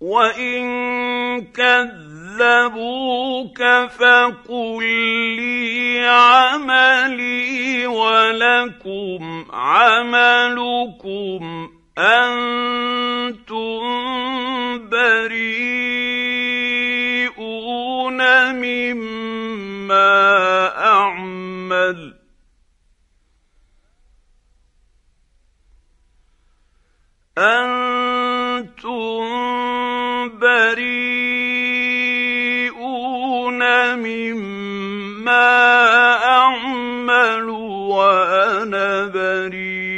وَإِن كَذَّبُوكَ فَقُل لِّي عَمَلِي وَلَكُمْ عَمَلُكُمْ أَنتُم بَرِيئُونَ مِمَّا أَعْمَلُ وَأَنَا بَرِيءٌ